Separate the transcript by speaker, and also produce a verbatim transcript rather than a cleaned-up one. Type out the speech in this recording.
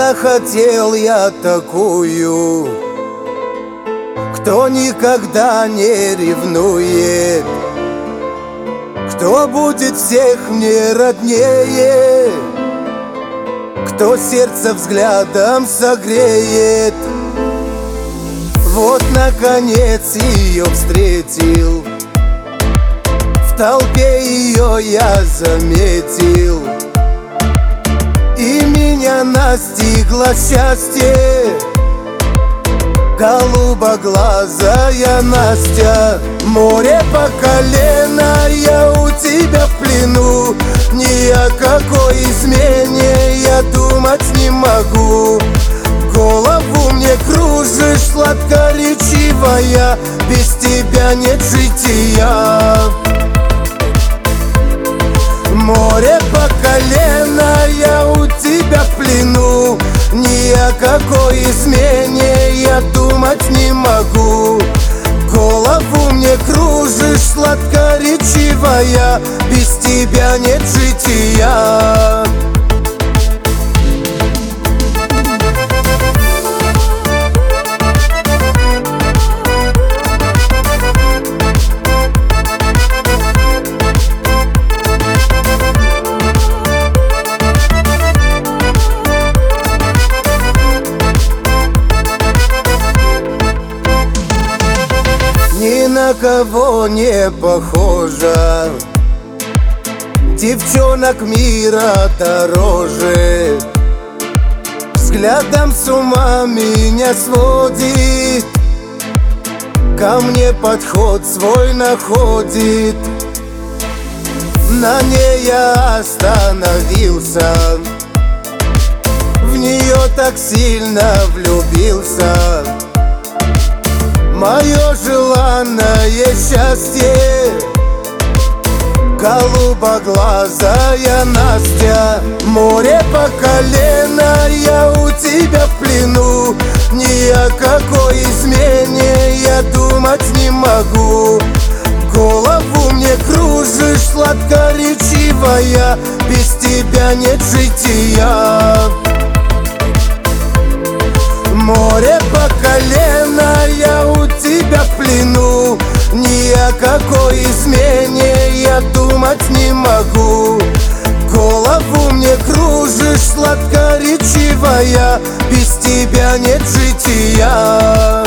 Speaker 1: Захотел я такую, кто никогда не ревнует, кто будет всех мне роднее, кто сердце взглядом согреет. Вот наконец ее встретил, в толпе ее я заметил, и меня настигло счастье. Голубоглазая Настя, море по колено, я у тебя в плену. Ни о какой измене я думать не могу. Голову мне кружишь, сладкоречивая, без тебя нет жития. Море по колено, я у тебя в плену. Ни о какой измене я думать не могу. Голову мне кружишь, сладкоречивая, без тебя нет жития. Ни на кого не похожа, девчонок мира дороже. Взглядом с ума меня сводит, ко мне подход свой находит. На ней я остановился, в нее так сильно влюбился. Мое желанное счастье, голубоглазая Настя. Море по колено, я у тебя в плену. Ни о какой измене я думать не могу. Голову мне кружишь, сладкоречивая, без тебя нет жития. Море по колено, я у тебя в плену. Ни о какой измене я думать не могу. Голову мне кружишь, сладкоречивая, без тебя нет жития.